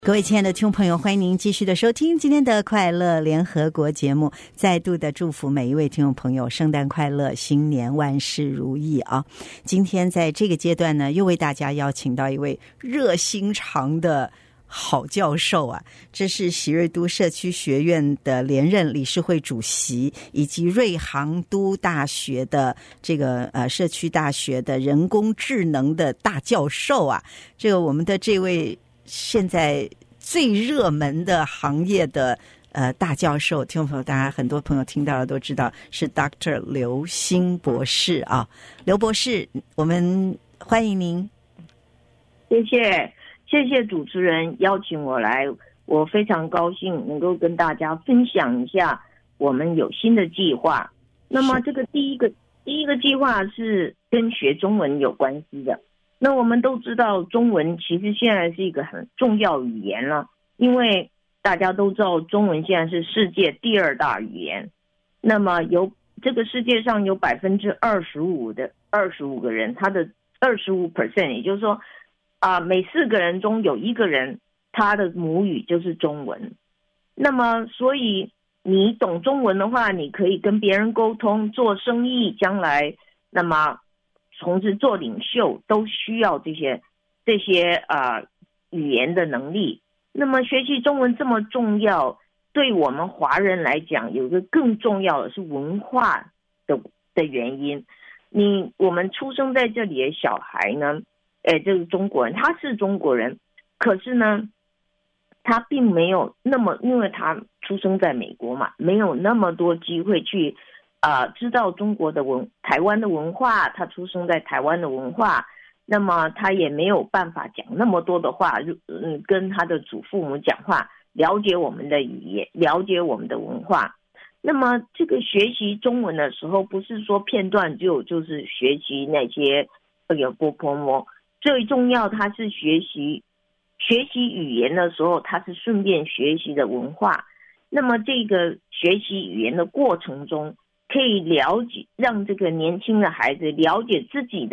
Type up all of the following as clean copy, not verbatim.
各位亲爱的听众朋友，欢迎您继续的收听今天的快乐联合国节目，再度的祝福每一位听众朋友圣诞快乐，新年万事如意啊！今天在这个阶段呢，又为大家邀请到一位热心肠的好教授啊，这是喜瑞都社区学院的连任理事会主席，以及瑞杭都大学的这个社区大学的人工智能的大教授啊。这个我们的这位现在最热门的行业的大教授，听众朋友，大家很多朋友听到了都知道是 Dr. 刘星博士啊。刘博士，我们欢迎您。 谢谢主持人邀请我来，我非常高兴能够跟大家分享一下我们有新的计划。那么这个第一个计划是跟学中文有关系的。那我们都知道中文其实现在是一个很重要语言了，因为大家都知道中文现在是世界第2大语言。那么这个世界上有25%的25个人，他的25%，也就是说每4个人中有1个人他的母语就是中文。那么所以你懂中文的话，你可以跟别人沟通，做生意，将来那么从事做领袖都需要这些语言的能力。那么学习中文这么重要，对我们华人来讲有一个更重要的是文化的原因。我们出生在这里的小孩呢，这个中国人，他是中国人，可是呢他并没有那么，因为他出生在美国嘛，没有那么多机会去知道中国的台湾的文化，他出生在台湾的文化，那么他也没有办法讲那么多的话，跟他的祖父母讲话，了解我们的语言，了解我们的文化。那么这个学习中文的时候，不是说片段就是学习那些波波摸，最重要他是学习语言的时候，他是顺便学习的文化。那么这个学习语言的过程中，可以了解，让这个年轻的孩子了解自己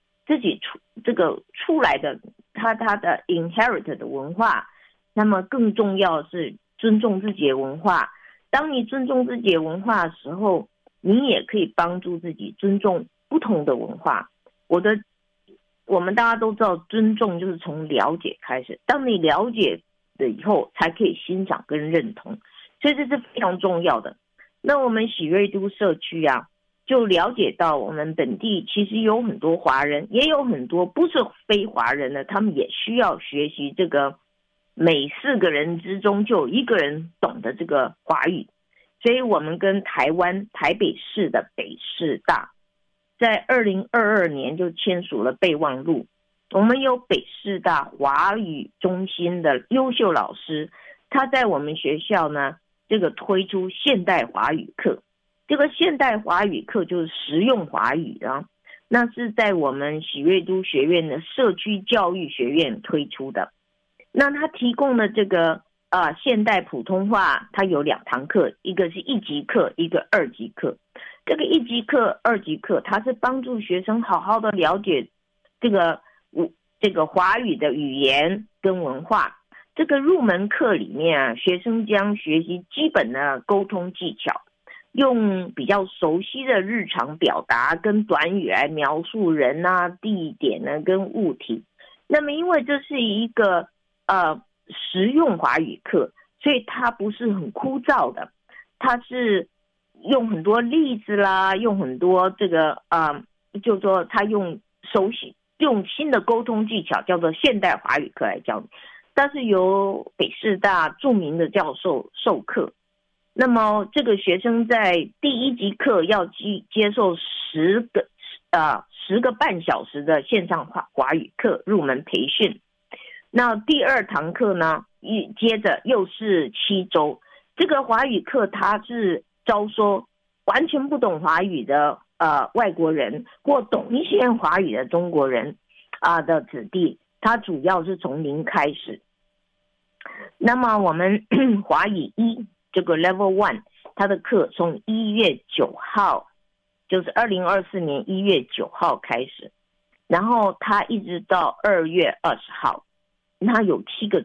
出来的他的 inherit 的文化。那么更重要的是尊重自己的文化。当你尊重自己的文化的时候，你也可以帮助自己尊重不同的文化。我们大家都知道，尊重就是从了解开始，当你了解了以后才可以欣赏跟认同，所以这是非常重要的。那我们喜瑞都社区就了解到我们本地其实有很多华人，也有很多不是非华人的，他们也需要学习这个，每4个人之中就有1个人懂得这个华语。所以我们跟台北市的北市大在2022年就签署了备忘录。我们有北市大华语中心的优秀老师，他在我们学校呢这个推出现代华语课。这个现代华语课就是实用华语那是在我们喜瑞都学院的社区教育学院推出的。那他提供的这个现代普通话，它有2堂课，一个是1级课，一个2级课。这个1级课、2级课，它是帮助学生好好的了解这个华语的语言跟文化。这个入门课里面学生将学习基本的沟通技巧，用比较熟悉的日常表达跟短语来描述人地点跟物体。那么因为这是一个实用华语课，所以它不是很枯燥的，它是用很多例子啦，用很多这个就是说他用新的沟通技巧，叫做现代华语课来教你。但是由北市大著名的教授授课。那么这个学生在第1级课要接受10个半小时的线上华语课入门培训。那第2堂课呢，接着又是7周。这个华语课它是招收完全不懂华语的外国人，或懂一些华语的中国人的子弟，它主要是从0开始。那么我们华语1这个 Level 1， 它的课从1月9号，就是2024年1月9号开始，然后它一直到2月20号，它有7个周。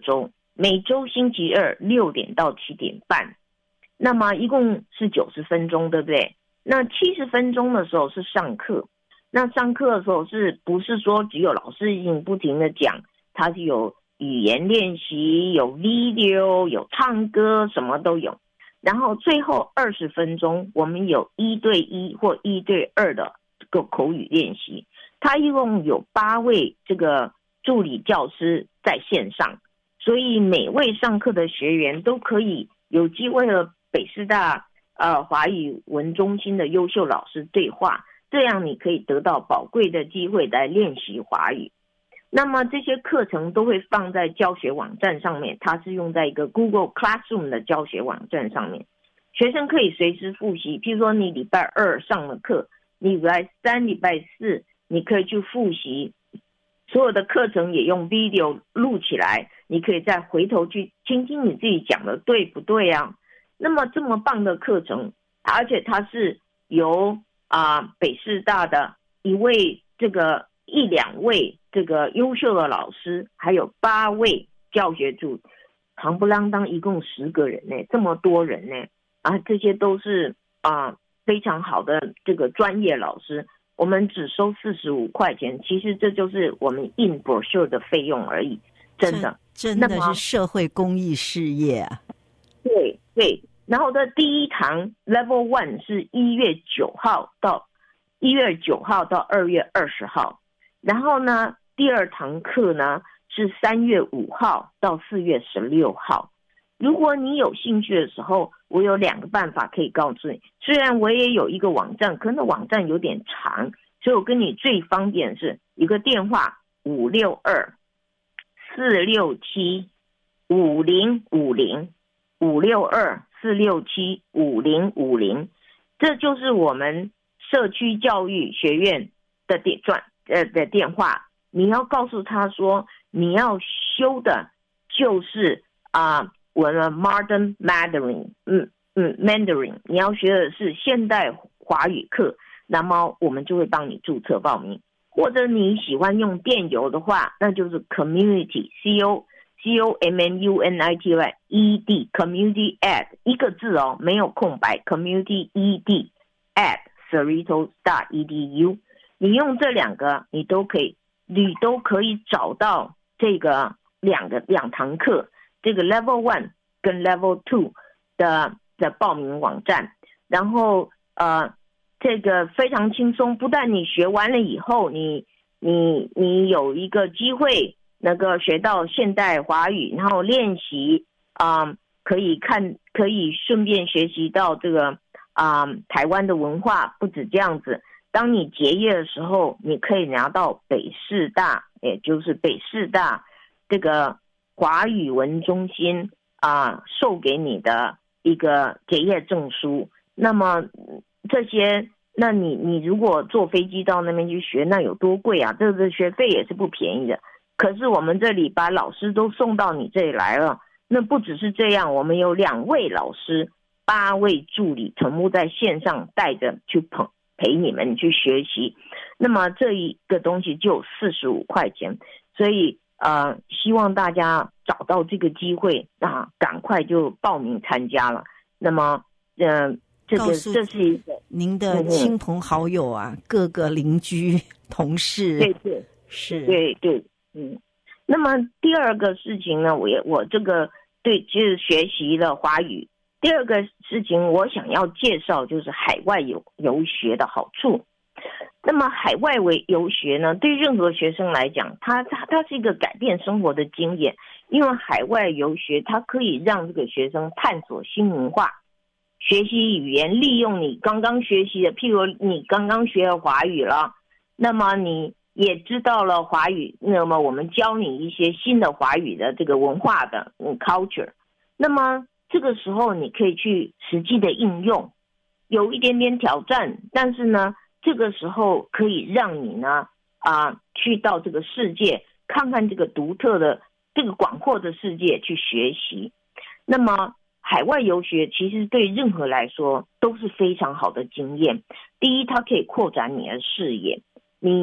每周星期二6点到7点半，那么一共是90分钟，对不对？那70分钟的时候是上课，那上课的时候是不是说只有老师已经不停的讲，它是有语言练习，有 video， 有唱歌，什么都有。然后最后20分钟我们有1对1或1对2的这个口语练习，它一共有8位这个助理教师在线上，所以每位上课的学员都可以有机会和北师大华语文中心的优秀老师对话，这样你可以得到宝贵的机会来练习华语。那么这些课程都会放在教学网站上面，它是用在一个 Google Classroom 的教学网站上面，学生可以随时复习。譬如说你礼拜2上了课，你礼拜3、礼拜4你可以去复习，所有的课程也用 video 录起来，你可以再回头去听听你自己讲的对不对啊。那么这么棒的课程，而且它是由北师大的1两位这个优秀的老师，还有8位教学组，夯不啷当一共10个人呢，这么多人呢这些都是非常好的这个专业老师，我们只收45块钱，其实这就是我们印 brochure 的费用而已，真的是社会公益事业啊。 对对，然后的第一堂 Level 1是1月9号到2月20号，然后呢第2堂课呢是3月5号到4月16号。如果你有兴趣的时候，我有2个办法可以告诉你。虽然我也有一个网站，可能网站有点长，所以我跟你最方便的是一个电话562-467-5050 562-467-5050，这就是我们社区教育学院的电话。你要告诉他说你要修的就是我们 Modern Mandarin， 你要学的是现代华语课，那么我们就会帮你注册报名。或者你喜欢用电邮的话，那就是 Community COMMUNITY Community at 一个字没有空白 Community ED at cerritos.edu， 你用这2个你都可以找到这个两堂课，这个 Level 1跟 Level 2的报名网站。然后这个非常轻松，不但你学完了以后你有一个机会能够学到现代华语，然后练习可以顺便学习到这个台湾的文化。不止这样子，当你结业的时候，你可以拿到北师大，也就是北师大这个华语文中心授给你的一个结业证书。那么这些，那你如果坐飞机到那边去学，那有多贵啊？这个学费也是不便宜的。可是我们这里把老师都送到你这里来了，那不只是这样，我们有2位老师，8位助理同步在线上带着去陪你们去学习。那么这一个东西就45块钱，所以希望大家找到这个机会赶快就报名参加了。那么这是一个您的亲朋好友各个邻居同事。 对对是，对对那么第2个事情呢，我这个就是学习了华语。第2个事情我想要介绍就是海外游学的好处。那么海外游学呢，对任何学生来讲，它是一个改变生活的经验。因为海外游学它可以让这个学生探索新文化，学习语言，利用你刚刚学习的，譬如你刚刚学了华语了，那么你也知道了华语，那么我们教你一些新的华语的这个文化的culture。那么这个时候你可以去实际的应用，有一点点挑战，但是呢这个时候可以让你呢去到这个世界，看看这个独特的这个广阔的世界去学习。那么海外游学其实对任何来说都是非常好的经验。第一，它可以扩展你的视野，你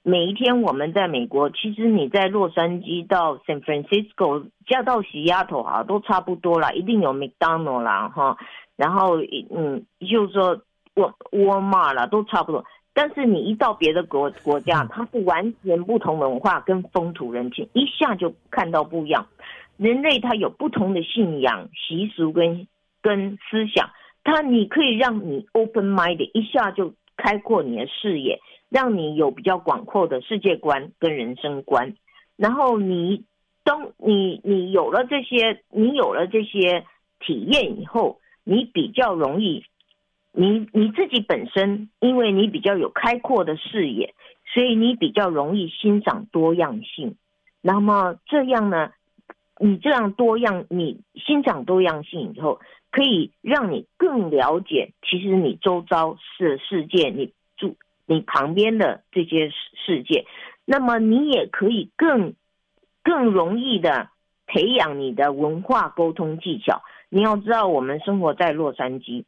每一天我们在美国，其实你在洛杉矶到 San Francisco 加到西雅图啊，都差不多啦，一定有 McDonald 啦哈，然后就是说Walmart 啦，都差不多。但是你一到别的国家，它是完全不同文化跟风土人情，一下就看到不一样。人类它有不同的信仰、习俗跟思想，你可以让你 open mind， 一下就开阔你的视野，让你有比较广阔的世界观跟人生观。然后你有了这些体验以后，你比较容易。你自己本身，因为你比较有开阔的视野，所以你比较容易欣赏多样性。那么这样呢，你欣赏多样性以后，可以让你更了解其实你周遭的世界，你旁边的这些世界。那么你也可以更容易的培养你的文化沟通技巧。你要知道，我们生活在洛杉矶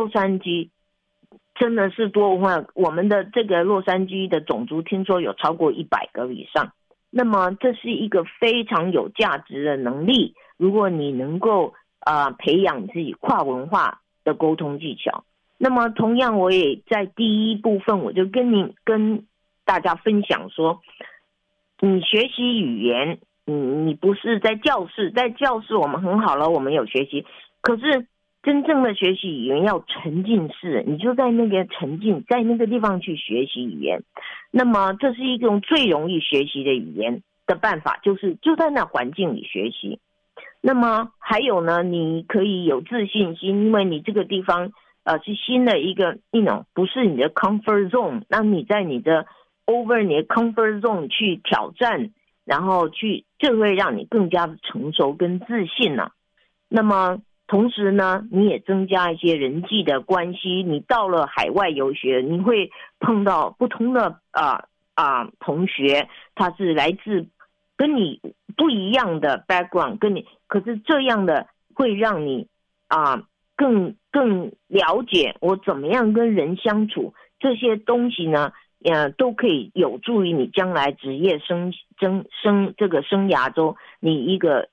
真的是多文化，我们的这个洛杉矶的种族听说有超过100个以上。那么这是一个非常有价值的能力，如果你能够培养自己跨文化的沟通技巧。那么同样我也在第一部分我就跟大家分享说，你学习语言，你不是在教室我们很好了，我们有学习，可是真正的学习语言要沉浸式，你就在那个沉浸，在那个地方去学习语言。那么这是一种最容易学习的语言的办法，就在那环境里学习。那么还有呢，你可以有自信心，因为你这个地方是新的一个不是你的 comfort zone， 那你在你的 over 你的 comfort zone 去挑战，然后这会让你更加的成熟跟自信啊。那么同时呢，你也增加一些人际的关系。你到了海外游学，你会碰到不同的同学，他是来自跟你不一样的 background， 可是这样的会让你更了解我怎么样跟人相处，这些东西呢都可以有助于你将来职业这个生涯中你一个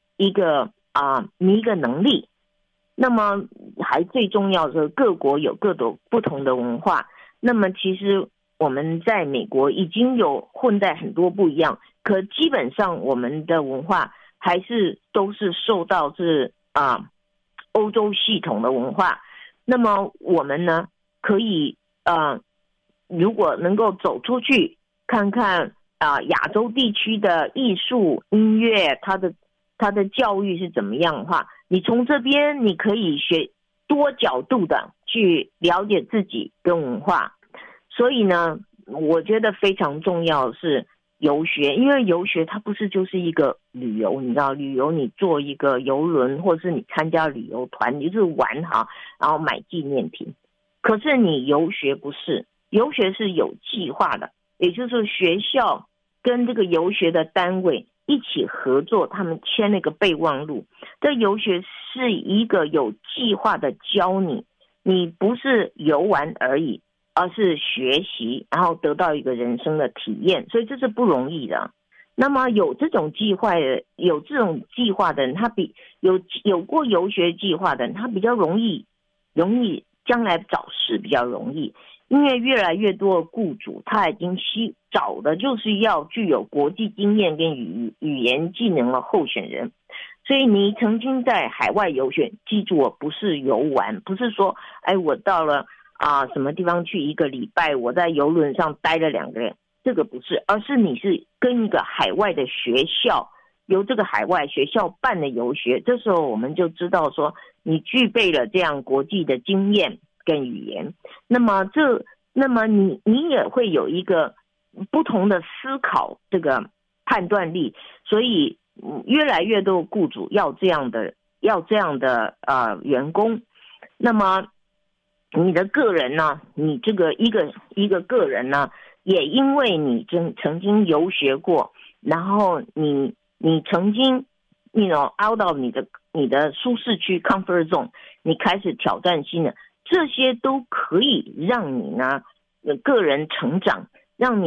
能力。那么还最重要的是，各国有各种不同的文化。那么其实我们在美国已经有混在很多不一样，可基本上我们的文化还是都是受到欧洲系统的文化。那么我们呢，可以如果能够走出去看看亚洲地区的艺术、音乐，它的教育是怎么样的话，你从这边你可以多角度的去了解自己跟文化。所以呢，我觉得非常重要的是游学，因为游学它不是就是一个旅游，你知道，旅游你坐一个游轮，或是你参加旅游团，你就是玩然后买纪念品。可是你游学不是，游学是有计划的，也就是学校跟这个游学的单位一起合作，他们签那个备忘录。这游学是一个有计划的教你不是游玩而已，而是学习，然后得到一个人生的体验，所以这是不容易的。那么有这种计划的人，他比有过游学计划的人，他比较容易将来找事比较容易。因为越来越多的雇主他已经找的就是要具有国际经验跟语言技能的候选人。所以你曾经在海外游学，记住，我不是游玩，不是说我到了什么地方去1个礼拜，我在游轮上待了2个月，这个不是，而是你是跟一个海外的学校，由这个海外学校办的游学。这时候我们就知道说你具备了这样国际的经验跟语言，那么你也会有一个不同的思考这个判断力。所以越来越多雇主要这样的员工。那么你的个人呢，你这个一个个人呢，也因为你曾经游学过，然后你曾经out of 你的舒适区 comfort zone， 你开始挑战新的，这些都可以让你呢个人成长，让你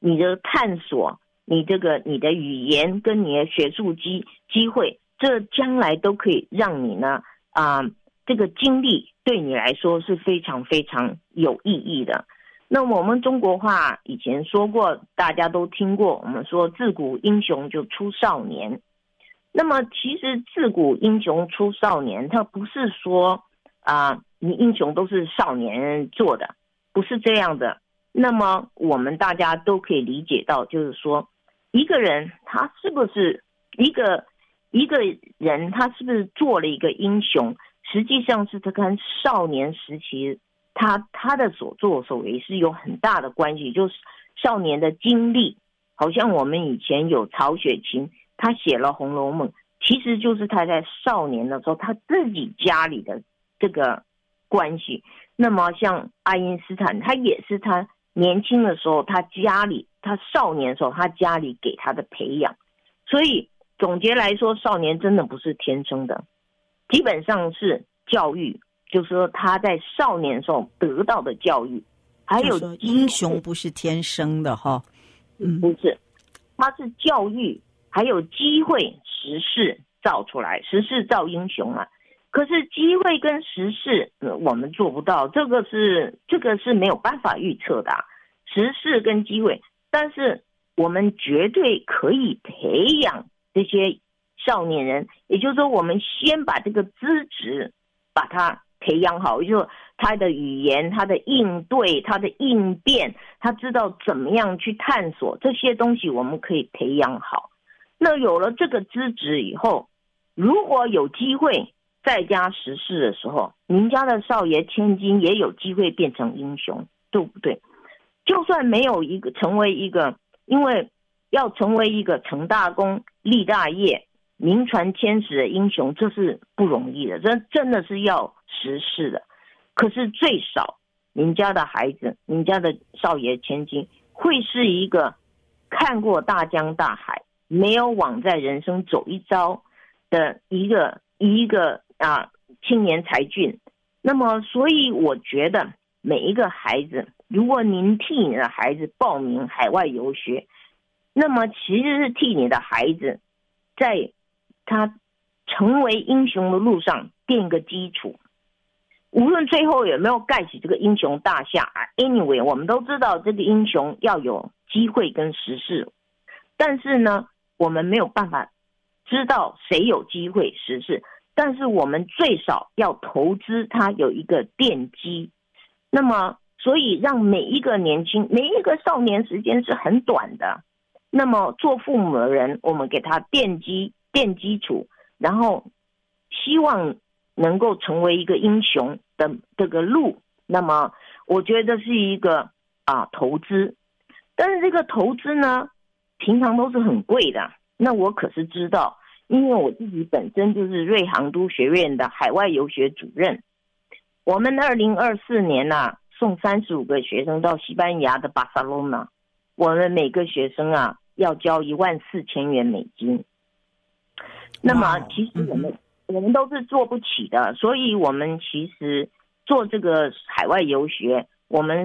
你的探索，你的语言跟你的学术机会，这将来都可以让你呢这个经历对你来说是非常非常有意义的。那我们中国话以前说过，大家都听过，我们说自古英雄就出少年。那么其实自古英雄出少年，它不是说你英雄都是少年做的，不是这样的。那么我们大家都可以理解到，就是说一个人他是不是一个人他是不是做了一个英雄，实际上是他跟少年时期他的所作所为是有很大的关系。就是少年的经历，好像我们以前有曹雪芹，他写了《红楼梦》，其实就是他在少年的时候他自己家里的这个关系。那么像爱因斯坦，他也是他年轻的时候他少年的时候他家里给他的培养。所以总结来说，少年真的不是天生的，基本上是教育，就是说他在少年的时候得到的教育。还有英雄不是天生的哈， 不是，他是教育还有机会时势造出来，时势造英雄啊。可是机会跟时势我们做不到，这个是没有办法预测的时势跟机会。但是我们绝对可以培养这些少年人，也就是说我们先把这个资质把它培养好，也就是他的语言，他的应对，他的应变，他知道怎么样去探索，这些东西我们可以培养好。那有了这个资质以后，如果有机会再加时势的时候，您家的少爷千金也有机会变成英雄，对不对？就算没有成为一个，因为要成为一个成大功立大业名传千史的英雄，这是不容易的，这真的是要时势的。可是最少您家的孩子，您家的少爷千金会是一个看过大江大海，没有枉在人生走一遭的一个青年才俊。那么所以我觉得每一个孩子，如果您替你的孩子报名海外游学，那么其实是替你的孩子在他成为英雄的路上垫个基础。无论最后有没有盖起这个英雄大厦 anyway 我们都知道这个英雄要有机会跟时势，但是呢我们没有办法知道谁有机会时势，但是我们最少要投资他有一个奠基。那么所以让每一个少年时间是很短的，那么做父母的人，我们给他奠基础，然后希望能够成为一个英雄的这个路。那么我觉得是一个投资，但是这个投资呢平常都是很贵的。那我可是知道，因为我自己本身就是瑞航都学院的海外游学主任。我们2024年送35个学生到西班牙的巴塞罗那，我们每个学生要交14000元美金。那么其实我们都是做不起的，所以我们其实做这个海外游学，我们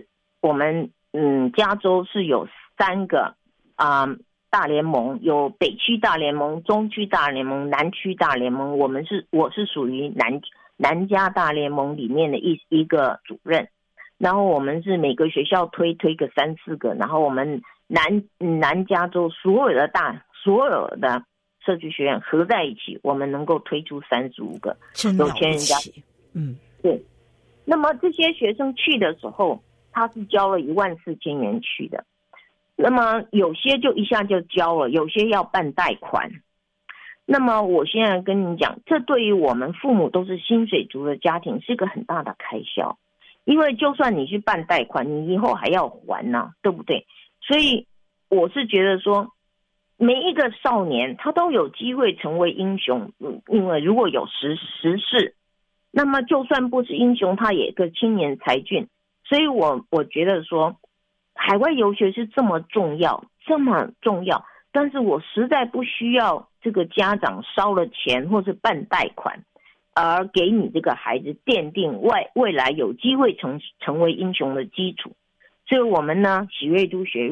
加州是有3个大联盟，有北区大联盟、中区大联盟、南区大联盟。我是属于南加大联盟里面的一个主任，然后我们是每个学校推个3-4个，然后我们南加州所有的社区学院合在一起，我们能够推出35个有钱人家。对。那么这些学生去的时候，他是交了14000元去的。那么有些就一下就交了，有些要办贷款。那么我现在跟你讲，这对于我们父母都是薪水族的家庭是个很大的开销，因为就算你去办贷款，你以后还要还对不对？所以我是觉得说，每一个少年他都有机会成为英雄，因为如果有时势，那么就算不是英雄，他也一个青年才俊。所以我觉得说，海外游学是这么重要，但是我实在不需要这个家长烧了钱或是办贷款，而给你这个孩子奠定未来有机会成为英雄的基础。所以我们呢，喜瑞都学院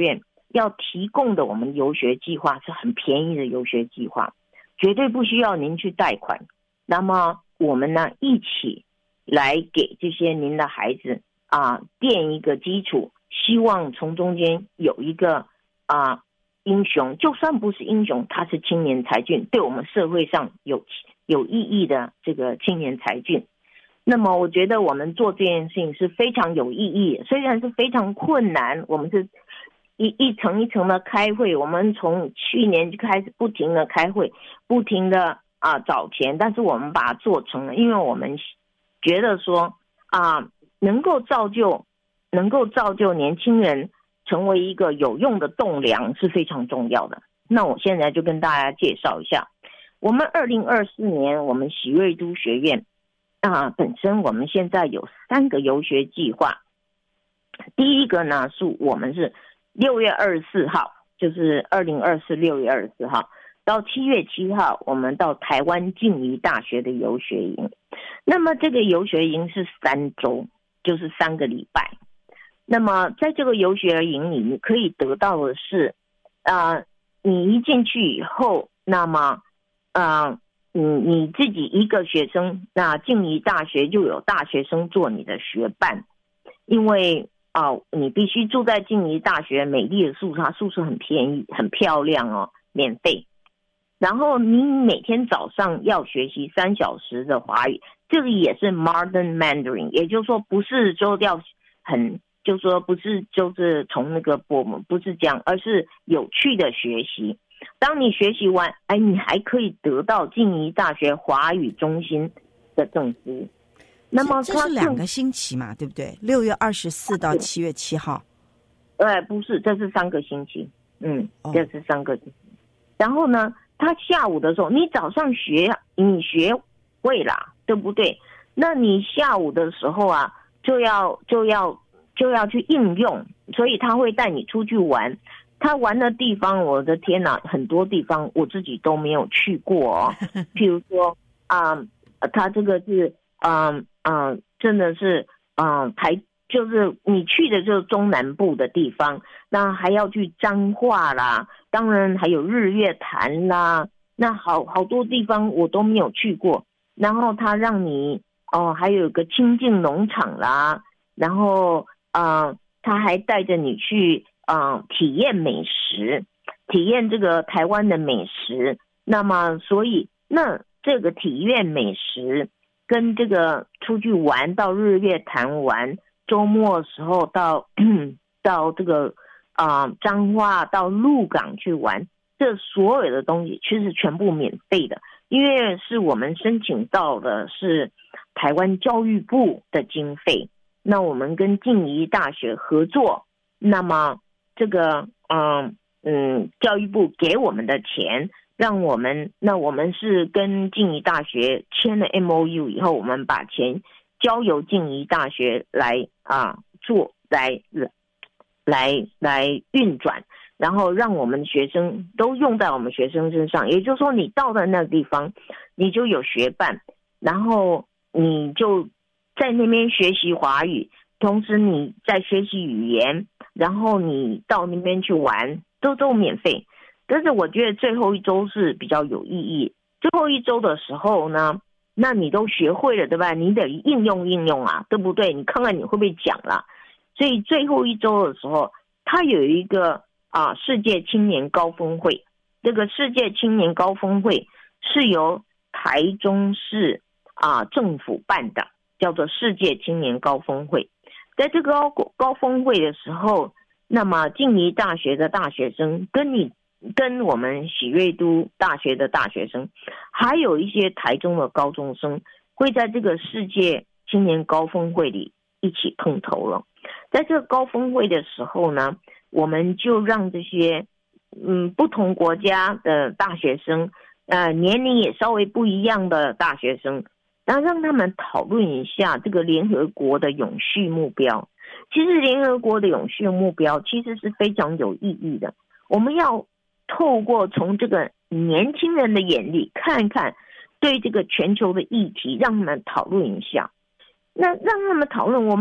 要提供的我们游学计划是很便宜的游学计划，绝对不需要您去贷款。那么我们呢一起来给这些您的孩子垫一个基础，希望从中间有一个英雄，就算不是英雄，他是青年才俊，对我们社会上有意义的这个青年才俊。那么我觉得我们做这件事情是非常有意义，虽然是非常困难，我们是一层一层的开会，我们从去年就开始不停的开会，不停的找钱，但是我们把它做成了，因为我们觉得说能够造就年轻人成为一个有用的栋梁是非常重要的。那我现在就跟大家介绍一下，我们2024年我们喜瑞都学院本身我们现在有3个游学计划。第一个呢是我们是6月24号，就是2024 6月24号到7月7号，我们到台湾静宜大学的游学营。那么这个游学营是3周，就是3个礼拜。那么在这个游学营里，你可以得到的是你一进去以后，那么你自己一个学生，那静宜大学就有大学生做你的学伴，因为你必须住在静宜大学美丽的宿舍，宿舍很便宜很漂亮免费。然后你每天早上要学习3小时的华语，这个也是 Modern Mandarin， 也就是说不是说要就是说不是就是从那个不是这样，而是有趣的学习。当你学习完，你还可以得到静宜大学华语中心的证书。那么这是2个星期嘛，对不对？6月24到7月7号。 不是，这是3个星期。这是3个星期。然后呢，他下午的时候，你早上你学会啦，对不对？那你下午的时候就要去应用，所以他会带你出去玩。他玩的地方，我的天哪，很多地方我自己都没有去过譬如说他这个是真的是就是你去的就是中南部的地方，那还要去彰化啦，当然还有日月潭啦，那好多地方我都没有去过。然后他让你还有个清境农场啦，然后他还带着你去体验美食，体验这个台湾的美食。那么所以那这个体验美食跟这个出去玩，到日月潭玩，周末的时候到这个彰化到鹿港去玩，这所有的东西其实全部免费的，因为是我们申请到的是台湾教育部的经费，那我们跟静宜大学合作，那么这个教育部给我们的钱，让我们是跟静宜大学签了 MOU 以后，我们把钱交由静宜大学来来运转，然后让我们学生都用在我们学生身上。也就是说，你到了那个地方，你就有学伴，然后你就在那边学习华语，同时你在学习语言，然后你到那边去玩，都免费。但是我觉得最后1周是比较有意义。最后1周的时候呢，那你都学会了，对吧？你得应用对不对？你看看你会不会讲啦。所以最后1周的时候，它有一个世界青年高峰会。这个世界青年高峰会是由台中市政府办的，叫做世界青年高峰会。在这个高峰会的时候，那么静宜大学的大学生跟我们喜瑞都大学的大学生，还有一些台中的高中生，会在这个世界青年高峰会里一起碰头了。在这个高峰会的时候呢，我们就让这些不同国家的大学生，年龄也稍微不一样的大学生，然后让他们讨论一下这个联合国的永续目标。其实联合国的永续目标其实是非常有意义的，我们要透过从这个年轻人的眼里看看对这个全球的议题，让他们讨论一下。那让他们讨论，我们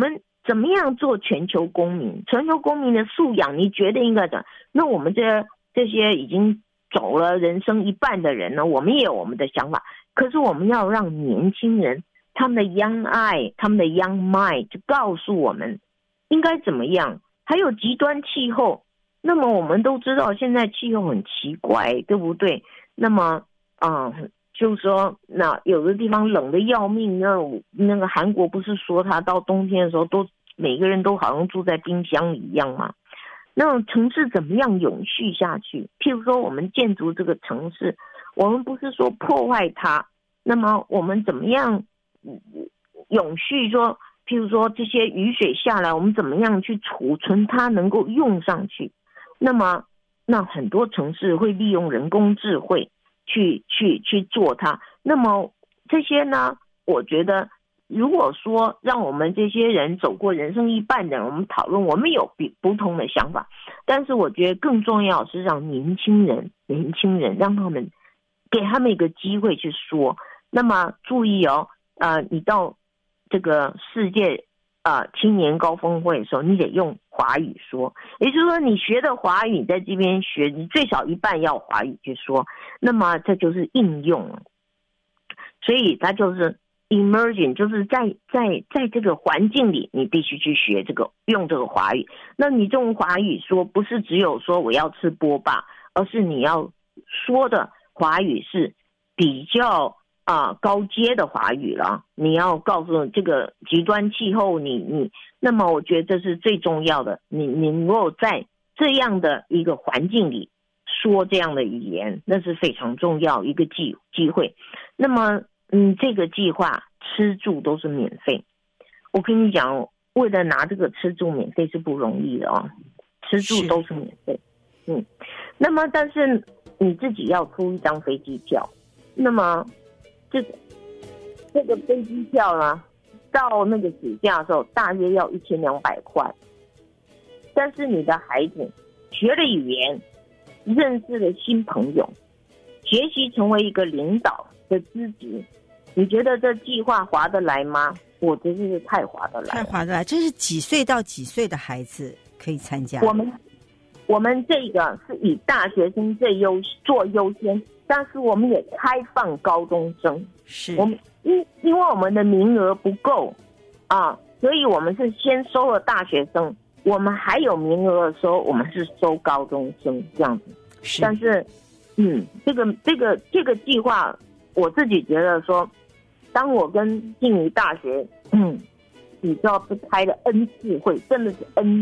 怎么样做全球公民？全球公民的素养，你觉得应该怎么？那我们这些已经走了人生一半的人呢，我们也有我们的想法，可是我们要让年轻人他们的 young eye， 他们的 young mind 就告诉我们应该怎么样。还有极端气候，那么我们都知道现在气候很奇怪，对不对？那么就是说那有的地方冷得要命，那个韩国不是说他到冬天的时候都每个人都好像住在冰箱里一样吗？那种城市怎么样永续下去？譬如说我们建筑这个城市，我们不是说破坏它，那么我们怎么样永续说，譬如说这些雨水下来，我们怎么样去储存它能够用上去？那很多城市会利用人工智慧去做它。那么这些呢，我觉得如果说让我们这些人走过人生一半的人，我们讨论，我们有不同的想法，但是我觉得更重要是让年轻人让他们给他们一个机会去说。那么注意你到这个世界青年高峰会的时候，你得用华语说，也就是说你学的华语，你在这边学，你最少一半要华语去说，那么这就是应用了。所以它就是 emerging， 就是在这个环境里，你必须去学用这个华语。那你这种华语说，不是只有说我要吃波霸，而是你要说的华语是比较高阶的华语了。你要告诉这个极端气候，那么我觉得这是最重要的。你能够在这样的一个环境里说这样的语言，那是非常重要一个机会。那么这个计划吃住都是免费。我跟你讲，为了拿这个吃住免费是不容易的吃住都是免费。那么但是你自己要出一张飞机票，那么这个飞机票呢，到那个暑假的时候大约要1200块。但是你的孩子学了语言，认识了新朋友，学习成为一个领导的资质，你觉得这计划划得来吗？我觉得是太划得来， 太划得来。这是几岁到几岁的孩子可以参加？ 我们这个是以大学生做优先，但是我们也开放高中生。 是， 我们因为我们的名额不够所以我们是先收了大学生，我们还有名额的时候，我们是收高中生这样子。 是， 但是这个计划，我自己觉得说，当我跟静宜大学你知道是开了 N 次会，真的是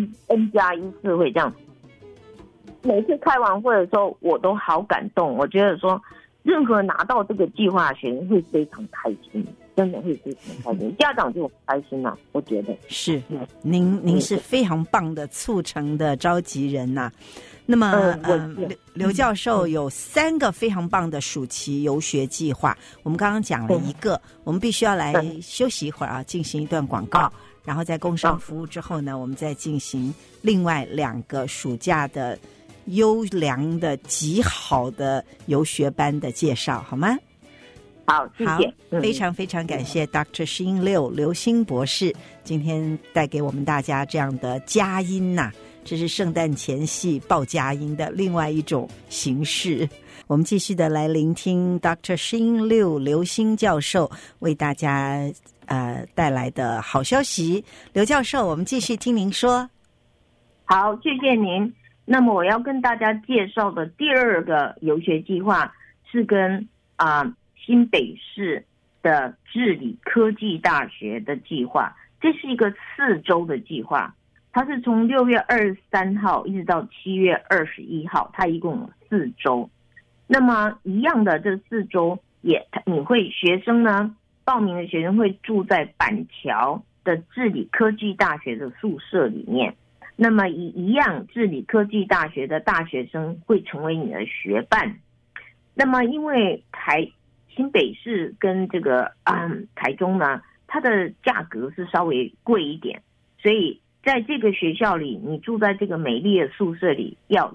N+1次会这样。每次开完会的时候，我都好感动。我觉得说，任何拿到这个计划的学生会非常开心，真的会非常开心，家长就很开心我觉得是。您是非常棒的促成的召集人呐。那么刘教授有3个非常棒的暑期游学计划，我们刚刚讲了一个，我们必须要来休息一会儿进行一段广告，然后在工商服务之后呢，我们再进行另外2个暑假的优良的极好的游学班的介绍，好吗？ 好，谢谢。 非常非常感谢 Dr. Xin Liu 刘星博士今天带给我们大家这样的佳音这是圣诞前夕报佳音的另外一种形式。我们继续的来聆听 Dr. Xin Liu 刘星教授为大家带来的好消息。刘教授，我们继续听您说。 好，谢谢您。那么我要跟大家介绍的第2个游学计划是跟新北市的治理科技大学的计划。这是一个4周的计划，它是从6月23号一直到7月21号，它一共有4周。那么一样的，这4周你会学生呢，报名的学生会住在板桥的治理科技大学的宿舍里面。那么一样，治理科技大学的大学生会成为你的学伴。那么因为新北市跟这个台中呢，它的价格是稍微贵一点，所以在这个学校里，你住在这个美丽的宿舍里要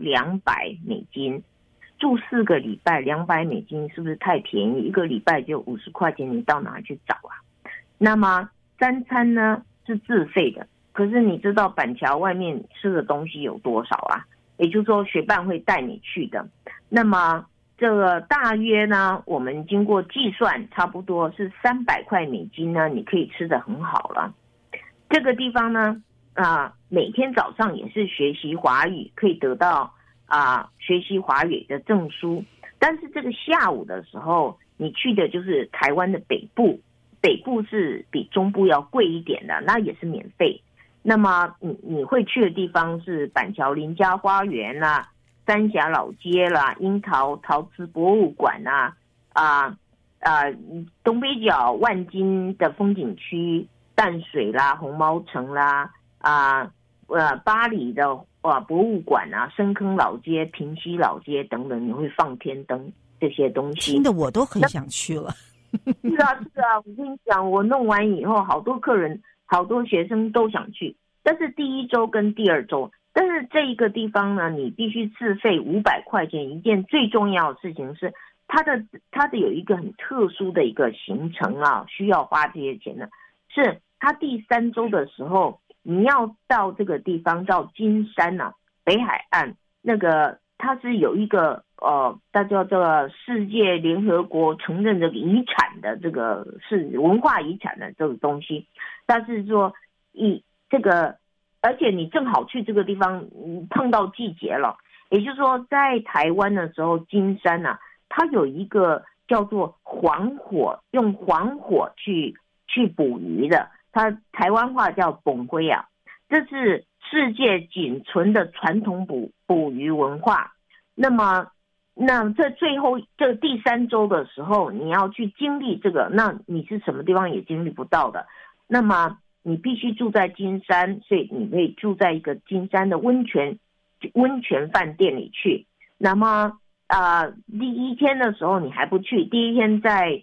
$200，住4个礼拜$200是不是太便宜？1个礼拜就50块钱，你到哪去找那么3餐呢是自费的， 可是你知道板桥外面吃的东西有多少啊？也就是说学伴会带你去的。那么这个大约呢，我们经过计算，差不多是300块美金呢，你可以吃得很好了。这个地方呢，每天早上也是学习华语，可以得到学习华语的证书。但是这个下午的时候，你去的就是台湾的北部，北部是比中部要贵一点的，那也是免费。那么你会去的地方是板桥林家花园啦、三峡老街啦、樱桃陶瓷博物馆啦、东北角万金的风景区、淡水啦、红毛城啦、巴黎的博物馆啊、深坑老街、平西老街等等，你会放天灯这些东西， 听得我都很想去了。 是啊，我跟你讲，我弄完以后，好多客人、好多学生都想去，但是第一周跟第二周，但是这一个地方呢，你必须自费500块钱。一件最重要的事情是，它的有一个很特殊的一个行程啊，需要花这些钱呢。是它第3周的时候，你要到这个地方，到金山啊，北海岸那个，它是有一个大叫这个世界联合国承认这个遗产的，这个是文化遗产的这个东西。但是说这个，而且你正好去这个地方碰到季节了，也就是说在台湾的时候，金山啊，它有一个叫做黄火，用黄火去捕鱼的，它台湾话叫本灰啊，这是世界仅存的传统捕鱼文化。那这最后这第3周的时候，你要去经历这个，那你是什么地方也经历不到的。那么你必须住在金山，所以你可以住在一个金山的温泉饭店里去。那么第一天的时候你还不去，第一天在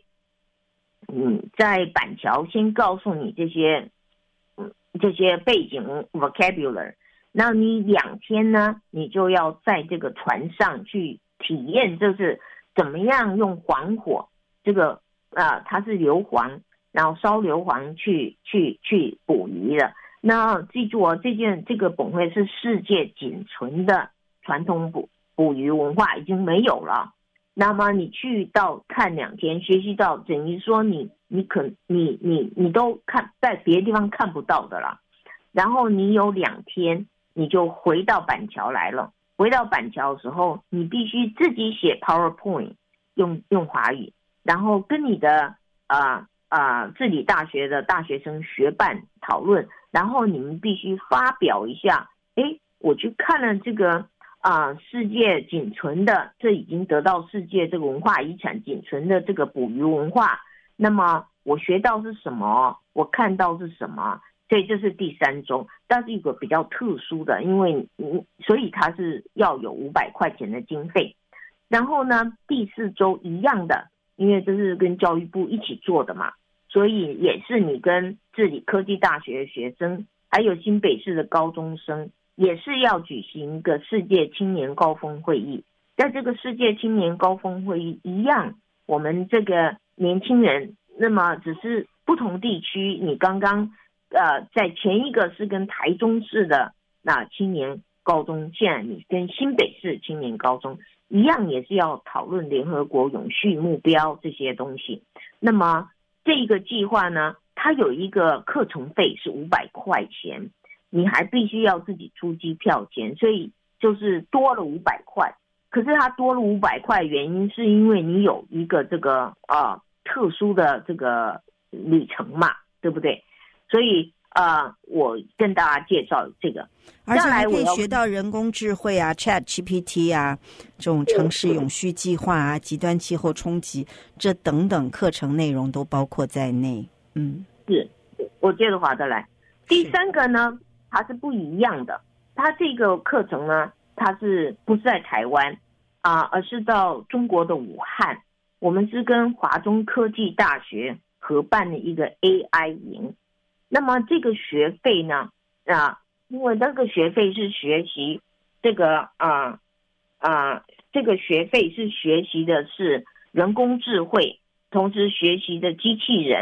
板桥先告诉你这些背景 vocabulary。那你2天呢，你就要在这个船上去体验，就是怎么样用黄火，这个它是硫磺，然后烧硫磺去捕鱼的。那记住哦，这个本会是世界仅存的传统捕鱼文化，已经没有了。那么你去到看2天，学习到，等于说你都看在别的地方看不到的啦。然后你有2天，你就回到板桥来了。回到板桥的时候，你必须自己写 PowerPoint， 用华语，然后跟你的治理大学的大学生学伴讨论，然后你们必须发表一下，我去看了这个世界仅存的，这已经得到世界这个文化遗产仅存的这个捕鱼文化，那么我学到是什么，我看到是什么。所以这是第3周，但是一个比较特殊的，因为所以它是要有500块钱的经费。然后呢，第4周一样的，因为这是跟教育部一起做的嘛，所以也是你跟治理科技大学的学生，还有新北市的高中生，也是要举行一个世界青年高峰会议。在这个世界青年高峰会议一样，我们这个年轻人，那么只是不同地区，你刚刚在前一个是跟台中市的青年高中，现在你跟新北市青年高中一样，也是要讨论联合国永续目标这些东西。那么这一个计划呢，它有一个课程费是500块钱，你还必须要自己出机票钱，所以就是多了500块。可是它多了500块，原因是因为你有一个这个特殊的这个旅程嘛，对不对？所以我跟大家介绍这个， 而且还可以学到人工智慧啊 ChatGPT 啊，这种城市永续计划啊，极端气候冲击，这等等课程内容都包括在内。 是我接着划得来。第3个呢，它是不一样的，它这个课程呢，它是不是在台湾而是到中国的武汉，我们是跟华中科技大学合办的一个 AI 营。那么这个学费呢因为那个学费是学习这个这个学费是学习的是人工智慧，同时学习的机器人，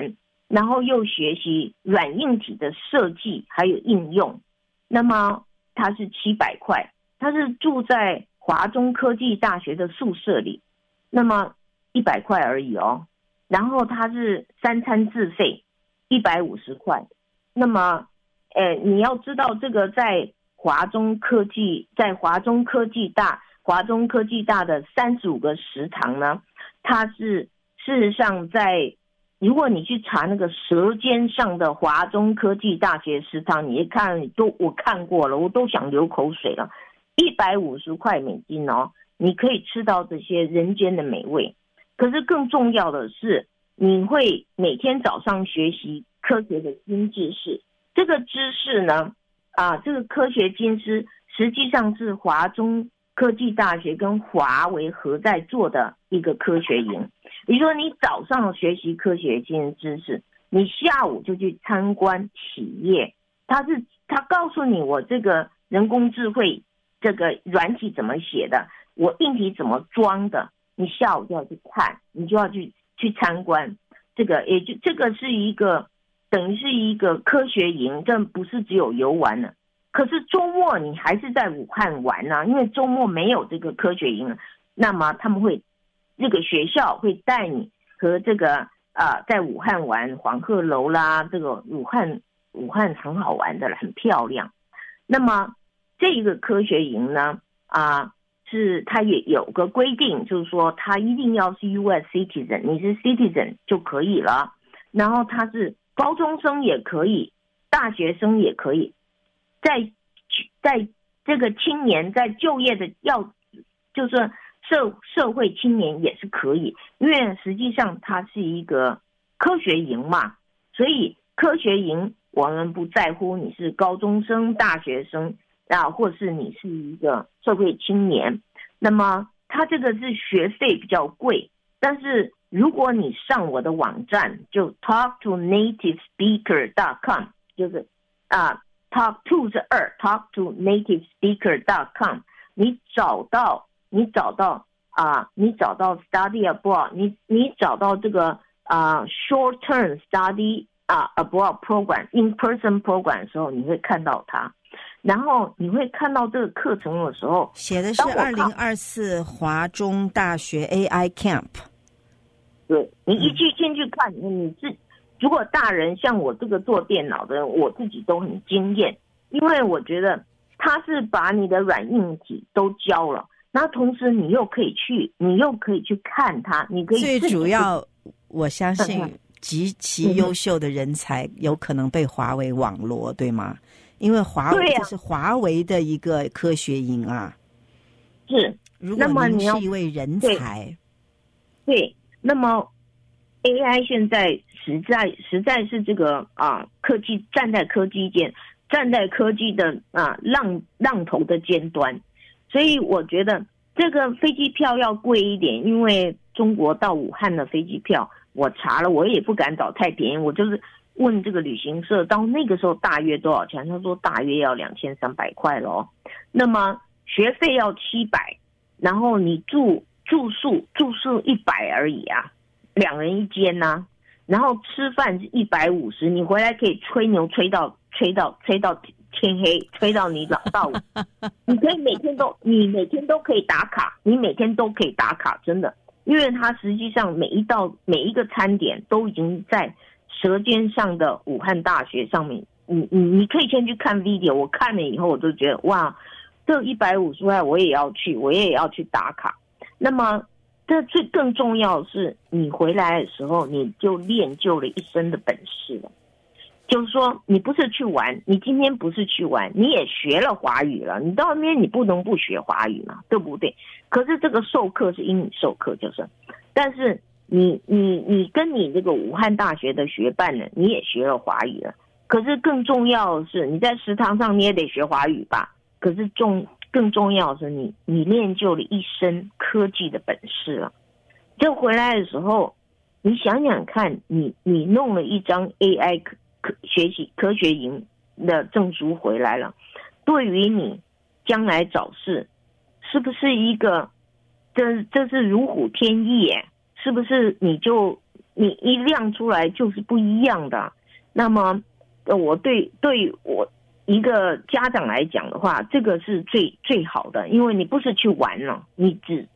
然后又学习软硬体的设计还有应用。那么他是700块，他是住在华中科技大学的宿舍里，那么100块而已哦。然后他是3餐自费150块。那么你要知道这个在华中科技大的35个食堂呢，它是事实上如果你去查那个舌尖上的华中科技大学食堂，你一看我看过了，我都想流口水了。150块美金哦，你可以吃到这些人间的美味。可是更重要的是，你会每天早上学习科学的新知识。这个知识呢，这个科学新知实际上是华中科技大学跟华为合在做的一个科学营。比如说你早上学习科学新知识，你下午就去参观企业，他告诉你我这个人工智慧这个软体怎么写的，我硬体怎么装的，你下午就要去看，你就要去参观。这个是一个等于是一个科学营，这不是只有游玩了。可是周末你还是在武汉玩啊，因为周末没有这个科学营，那么他们这个学校会带你和这个在武汉玩黄鹤楼啦，这个武汉很好玩的，很漂亮。那么这个科学营呢，是它也有个规定，就是说它一定要是 US citizen， 你是 citizen 就可以了。然后它是高中生也可以，大学生也可以，在这个青年在就业的就是社会青年也是可以，因为实际上它是一个科学营嘛，所以科学营我们不在乎你是高中生、大学生或是你是一个社会青年。那么它这个是学费比较贵，但是如果你上我的网站，就 talktonativespeaker.com， 就是talk to 是2 talktonativespeaker.com， 你找到study abroad， 你找到这个short term study abroad program in person program 的时候，你会看到它。然后你会看到这个课程的时候， 写的是2024华中大学 AI Camp。 对，你一进去看，如果大人像我这个做电脑的人，我自己都很惊艳，因为我觉得他是把你的软硬体都教了，然后同时你又可以去看它，你可以最主要，我相信极其优秀的人才有可能被华为网罗，对吗？因为这是华为的一个科学营啊。 是， 如果您是一位人才， 对，那么 AI 现在实在是这个科技站在科技的浪头的尖端，所以我觉得这个飞机票要贵一点，因为中国到武汉的飞机票我查了，我也不敢找太便宜，我就是问这个旅行社到那个时候大约多少钱，他说大约要2300块咯。那么学费要700，然后你住宿100而已啊，2人一间啊，然后吃饭是150，你回来可以吹牛吹到天黑，吹到你老到你可以每天都可以打卡，真的，因为它实际上每一个餐点都已经在舌尖上的武汉大学上面，你可以先去看 video， 我看了以后我就觉得哇，这150块我也要去打卡。那么这更重要的是，你回来的时候你就练就了一身的本事了。就是说你不是去玩，你今天不是去玩，你也学了华语了，你到那边你不能不学华语嘛，对不对？可是这个授课是英语授课，但是你跟你这个武汉大学的学伴呢，你也学了华语了。可是更重要的是，你在食堂上你也得学华语吧？可是更重要的是，你练就了一身科技的本事了。就回来的时候，你想想看，你弄了一张 AI 学习科学营的证书回来了，对于你将来找事，是不是一个这是如虎添翼耶？是不是你就你一亮出来就是不一样的。那么我对我一个家长来讲的话，这个是最好的，因为你不是去玩了，你是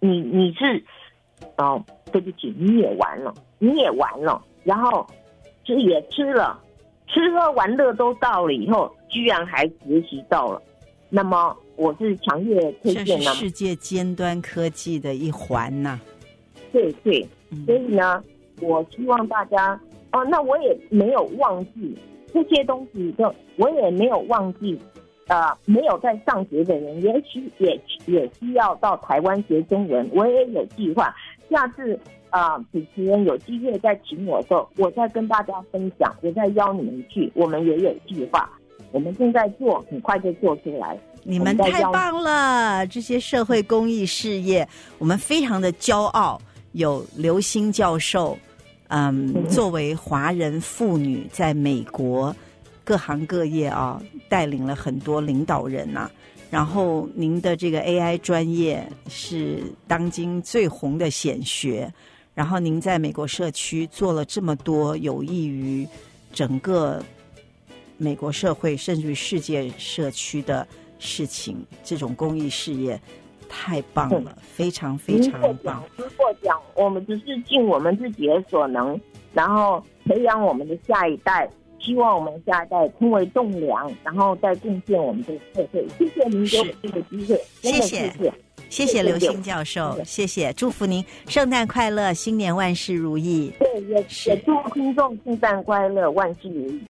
对不起，你也玩了，然后也吃了，吃喝玩乐都到了以后，居然还学习到了。那么我是强烈推荐这是世界尖端科技的一环呐。 对，所以呢，我希望大家那我也没有忘记这些东西，我也没有忘记，没有在上学的人，也许也需要到台湾学中文。我也有计划，下次主持人有机会再请我的时候，我再跟大家分享，我再邀你们去，我们也有计划。我们正在做，很快就做出来。 你们太棒了！这些社会公益事业，我们非常的骄傲。有刘星教授，作为华人妇女，在美国各行各业带领了很多领导人呐。然后您的这个 AI 专业是当今最红的显学，然后您在美国社区做了这么多有益于整个美国社会甚至于世界社区的事情，这种公益事业太棒了，非常非常棒。 如果讲我们只是尽我们自己的所能，然后培养我们的下一代，希望我们下一代成为栋梁，然后再贡献我们的社会。谢谢您给我这个机会， 谢谢刘星教授，谢谢，祝福您圣诞快乐，新年万事如意。 对，也祝听众圣诞快乐，万事如意。